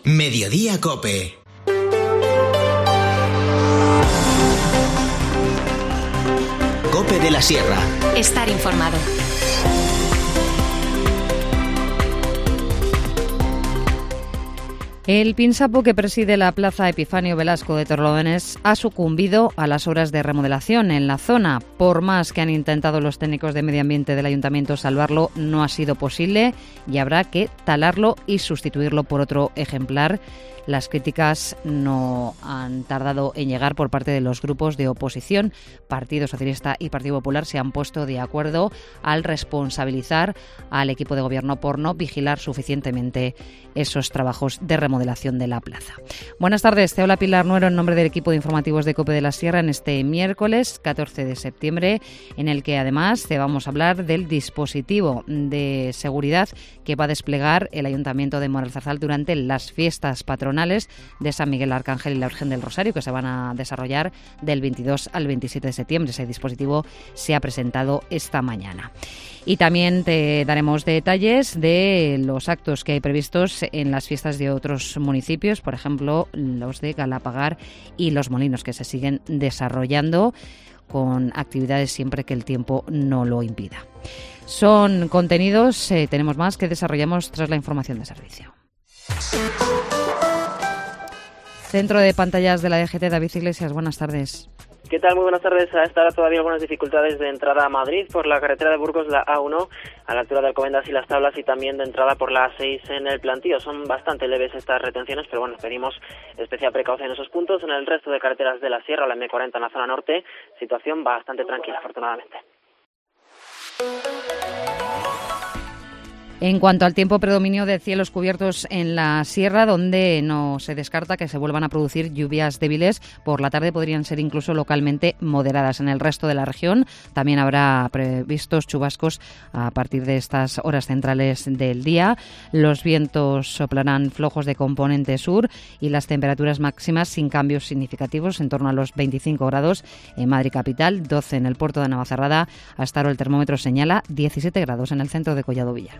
Mediodía Cope. Cope de la Sierra. Estar informado. El pinsapo que preside la Plaza Epifanio Velasco de Torrelodones ha sucumbido a las obras de remodelación en la zona. Por más que han intentado los técnicos de medio ambiente del ayuntamiento salvarlo, no ha sido posible y habrá que talarlo y sustituirlo por otro ejemplar. Las críticas no han tardado en llegar por parte de los grupos de oposición. Partido Socialista y Partido Popular se han puesto de acuerdo al responsabilizar al equipo de gobierno por no vigilar suficientemente esos trabajos de remodelación de la plaza. Buenas tardes, te habla Pilar Nuero en nombre del equipo de informativos de Cope de la Sierra en este miércoles 14 de septiembre, en el que además te vamos a hablar del dispositivo de seguridad que va a desplegar el Ayuntamiento de Moralzarzal durante las fiestas patronales de San Miguel Arcángel y la Virgen del Rosario, que se van a desarrollar del 22 al 27 de septiembre. Ese dispositivo se ha presentado esta mañana. Y también te daremos detalles de los actos que hay previstos en las fiestas de otros municipios, por ejemplo, los de Galapagar y Los Molinos, que se siguen desarrollando con actividades siempre que el tiempo no lo impida. Son contenidos, tenemos más que desarrollamos tras la información de servicio. Centro de pantallas de la DGT, David Iglesias, buenas tardes. ¿Qué tal? Muy buenas tardes. A esta hora todavía algunas dificultades de entrada a Madrid por la carretera de Burgos, la A1, a la altura de Alcobendas y Las Tablas, y también de entrada por la A6 en el Plantío. Son bastante leves estas retenciones, pero bueno, pedimos especial precaución en esos puntos. En el resto de carreteras de la Sierra, la M40 en la zona norte, situación bastante tranquila, afortunadamente. En cuanto al tiempo, predominio de cielos cubiertos en la sierra, donde no se descarta que se vuelvan a producir lluvias débiles. Por la tarde podrían ser incluso localmente moderadas. En el resto de la región también habrá previstos chubascos a partir de estas horas centrales del día. Los vientos soplarán flojos de componente sur y las temperaturas máximas sin cambios significativos, en torno a los 25 grados en Madrid capital, 12 en el puerto de Navacerrada. Hasta ahora el termómetro señala 17 grados en el centro de Collado Villalba.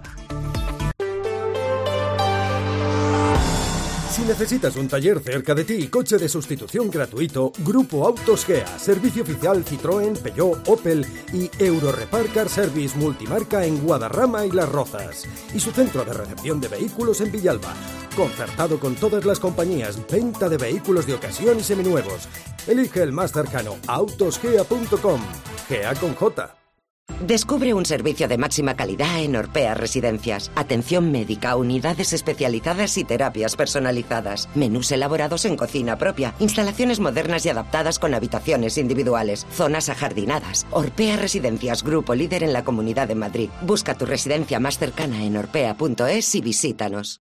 Si necesitas un taller cerca de ti y coche de sustitución gratuito, Grupo Autos Gea, servicio oficial Citroën, Peugeot, Opel y Eurorepar Car Service multimarca en Guadarrama y Las Rozas. Y su centro de recepción de vehículos en Villalba, concertado con todas las compañías, venta de vehículos de ocasión y seminuevos. Elige el más cercano, autosgea.com. Gea con J. Descubre un servicio de máxima calidad en Orpea Residencias. Atención médica, unidades especializadas y terapias personalizadas. Menús elaborados en cocina propia. Instalaciones modernas y adaptadas con habitaciones individuales. Zonas ajardinadas. Orpea Residencias, grupo líder en la Comunidad de Madrid. Busca tu residencia más cercana en orpea.es y visítanos.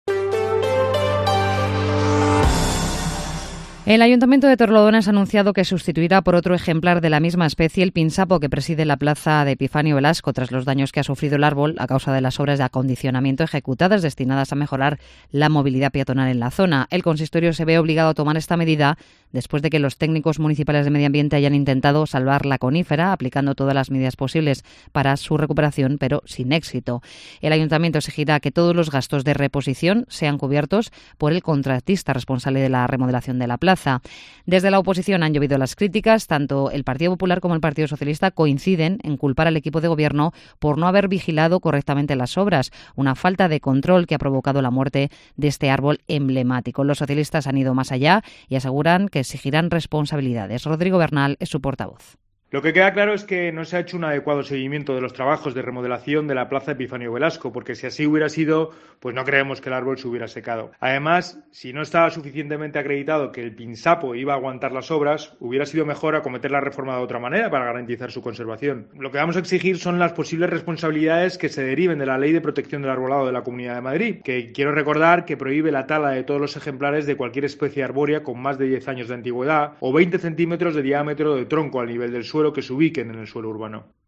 El Ayuntamiento de Torrelodones ha anunciado que sustituirá por otro ejemplar de la misma especie el pinsapo que preside la plaza de Epifanio Velasco tras los daños que ha sufrido el árbol a causa de las obras de acondicionamiento ejecutadas destinadas a mejorar la movilidad peatonal en la zona. El consistorio se ve obligado a tomar esta medida después de que los técnicos municipales de medio ambiente hayan intentado salvar la conífera aplicando todas las medidas posibles para su recuperación, pero sin éxito. El Ayuntamiento exigirá que todos los gastos de reposición sean cubiertos por el contratista responsable de la remodelación de la plaza. Desde la oposición han llovido las críticas. Tanto el Partido Popular como el Partido Socialista coinciden en culpar al equipo de gobierno por no haber vigilado correctamente las obras, una falta de control que ha provocado la muerte de este árbol emblemático. Los socialistas han ido más allá y aseguran que exigirán responsabilidades. Rodrigo Bernal es su portavoz. Lo que queda claro es que no se ha hecho un adecuado seguimiento de los trabajos de remodelación de la Plaza Epifanio Velasco, porque si así hubiera sido, pues no creemos que el árbol se hubiera secado. Además, si no estaba suficientemente acreditado que el pinsapo iba a aguantar las obras, hubiera sido mejor acometer la reforma de otra manera para garantizar su conservación. Lo que vamos a exigir son las posibles responsabilidades que se deriven de la Ley de Protección del Arbolado de la Comunidad de Madrid, que quiero recordar que prohíbe la tala de todos los ejemplares de cualquier especie arbórea con más de 10 años de antigüedad o 20 centímetros de diámetro de tronco al nivel del suelo que se ubiquen en el suelo urbano.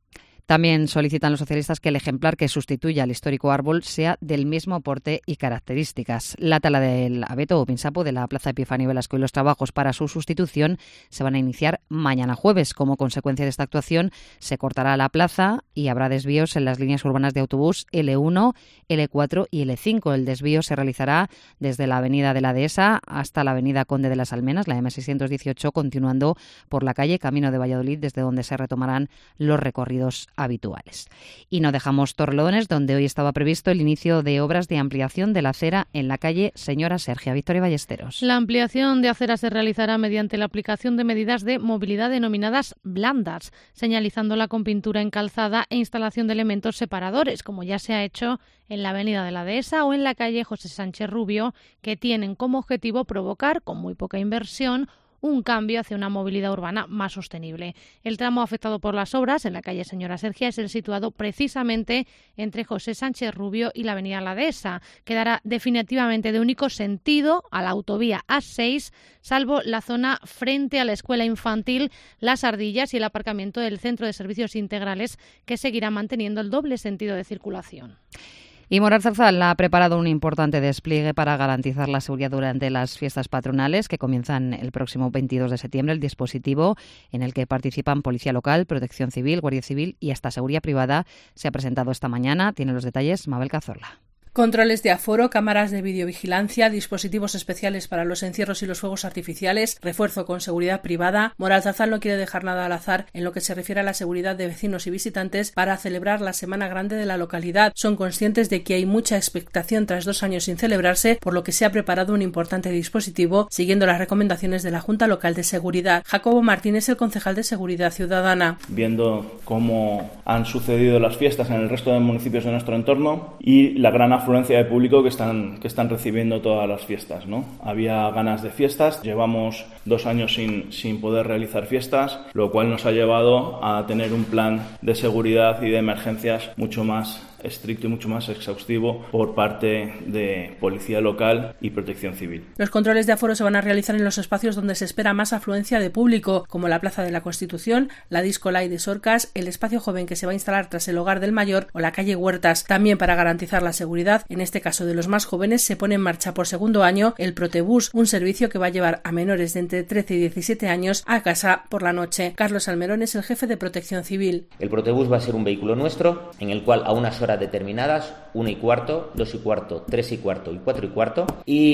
También solicitan los socialistas que el ejemplar que sustituya al histórico árbol sea del mismo porte y características. La tala del abeto o pinsapo de la Plaza Epifanio Velasco y los trabajos para su sustitución se van a iniciar mañana jueves. Como consecuencia de esta actuación, se cortará la plaza y habrá desvíos en las líneas urbanas de autobús L1, L4 y L5. El desvío se realizará desde la avenida de la Dehesa hasta la avenida Conde de las Almenas, la M618, continuando por la calle Camino de Valladolid, desde donde se retomarán los recorridos habituales. Y no dejamos Torrelodones, donde hoy estaba previsto el inicio de obras de ampliación de la acera en la calle Señora Sergia. Victoria Ballesteros. La ampliación de acera se realizará mediante la aplicación de medidas de movilidad denominadas blandas, señalizándola con pintura encalzada e instalación de elementos separadores, como ya se ha hecho en la avenida de la Dehesa o en la calle José Sánchez Rubio, que tienen como objetivo provocar, con muy poca inversión, un cambio hacia una movilidad urbana más sostenible. El tramo afectado por las obras en la calle Señora Sergia es el situado precisamente entre José Sánchez Rubio y la avenida La Dehesa. Quedará definitivamente de único sentido a la autovía A6, salvo la zona frente a la escuela infantil Las Ardillas y el aparcamiento del Centro de Servicios Integrales, que seguirá manteniendo el doble sentido de circulación. Y Moral Zarzal ha preparado un importante despliegue para garantizar la seguridad durante las fiestas patronales que comienzan el próximo 22 de septiembre. El dispositivo, en el que participan Policía Local, Protección Civil, Guardia Civil y hasta Seguridad Privada, se ha presentado esta mañana. Tiene los detalles Mabel Cazorla. Controles de aforo, cámaras de videovigilancia, dispositivos especiales para los encierros y los fuegos artificiales, refuerzo con seguridad privada. Moral Zarzal no quiere dejar nada al azar en lo que se refiere a la seguridad de vecinos y visitantes para celebrar la Semana Grande de la localidad. Son conscientes de que hay mucha expectación tras 2 años sin celebrarse, por lo que se ha preparado un importante dispositivo siguiendo las recomendaciones de la Junta Local de Seguridad. Jacobo Martínez, el concejal de Seguridad Ciudadana. Viendo cómo han sucedido las fiestas en el resto de municipios de nuestro entorno y la gran afluencia de público que están recibiendo todas las fiestas, ¿no? Había ganas de fiestas, llevamos 2 años sin poder realizar fiestas, lo cual nos ha llevado a tener un plan de seguridad y de emergencias mucho más estricto y mucho más exhaustivo por parte de Policía Local y Protección Civil. Los controles de aforo se van a realizar en los espacios donde se espera más afluencia de público, como la Plaza de la Constitución, la Disco Light de Sorcas, el espacio joven que se va a instalar tras el Hogar del Mayor o la calle Huertas. También para garantizar la seguridad, en este caso de los más jóvenes, se pone en marcha por segundo año el Protebús, un servicio que va a llevar a menores de entre 13 y 17 años a casa por la noche. Carlos Almerón es el jefe de Protección Civil. El Protebús va a ser un vehículo nuestro en el cual a unas horas determinadas, 1:15, 2:15, 3:15 y 4:15,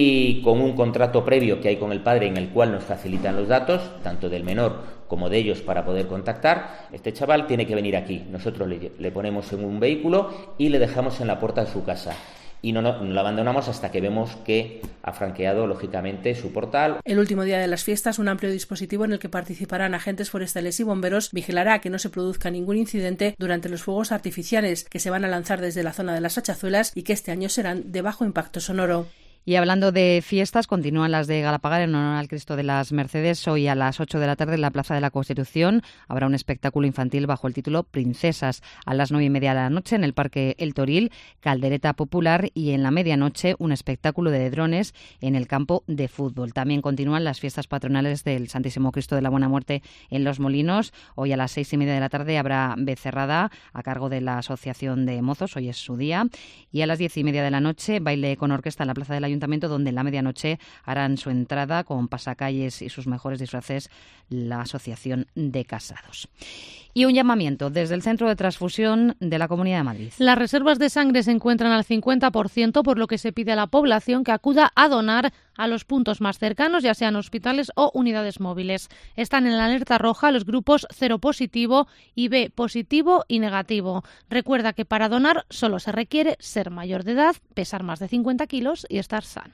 y con un contrato previo que hay con el padre en el cual nos facilitan los datos, tanto del menor como de ellos, para poder contactar. Este chaval tiene que venir aquí. Nosotros le ponemos en un vehículo y le dejamos en la puerta de su casa. Y no lo abandonamos hasta que vemos que ha franqueado, lógicamente, su portal. El último día de las fiestas, un amplio dispositivo en el que participarán agentes forestales y bomberos vigilará que no se produzca ningún incidente durante los fuegos artificiales que se van a lanzar desde la zona de las Hachazuelas y que este año serán de bajo impacto sonoro. Y hablando de fiestas, continúan las de Galapagar en honor al Cristo de las Mercedes. Hoy a las 8 de la tarde en la Plaza de la Constitución habrá un espectáculo infantil bajo el título Princesas. A las 9:30 de la noche en el Parque El Toril, caldereta popular, y en la medianoche un espectáculo de drones en el campo de fútbol. También continúan las fiestas patronales del Santísimo Cristo de la Buena Muerte en Los Molinos. Hoy a las 6:30 de la tarde habrá becerrada a cargo de la Asociación de Mozos. Hoy es su día. Y a las 10:30 de la noche baile con orquesta en la Plaza del Ayuntamiento, donde en la medianoche harán su entrada con pasacalles y sus mejores disfraces la Asociación de Casados. Y un llamamiento desde el Centro de Transfusión de la Comunidad de Madrid. Las reservas de sangre se encuentran al 50%, por lo que se pide a la población que acuda a donar a los puntos más cercanos, ya sean hospitales o unidades móviles. Están en la alerta roja los grupos 0 positivo y B positivo y negativo. Recuerda que para donar solo se requiere ser mayor de edad, pesar más de 50 kilos y estar sano.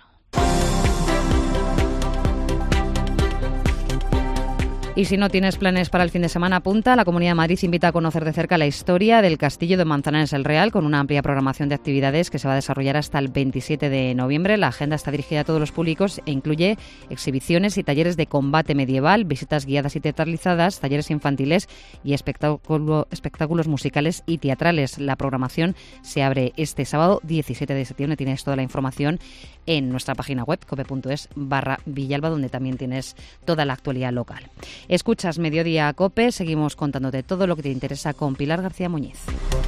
Y si no tienes planes para el fin de semana, apunta. La Comunidad de Madrid invita a conocer de cerca la historia del Castillo de Manzanares el Real, con una amplia programación de actividades que se va a desarrollar hasta el 27 de noviembre. La agenda está dirigida a todos los públicos e incluye exhibiciones y talleres de combate medieval, visitas guiadas y teatralizadas, talleres infantiles y espectáculos musicales y teatrales. La programación se abre este sábado 17 de septiembre. Tienes toda la información en nuestra página web cope.es/Villalba, donde también tienes toda la actualidad local. Escuchas Mediodía Cope, seguimos contándote todo lo que te interesa con Pilar García Muñiz.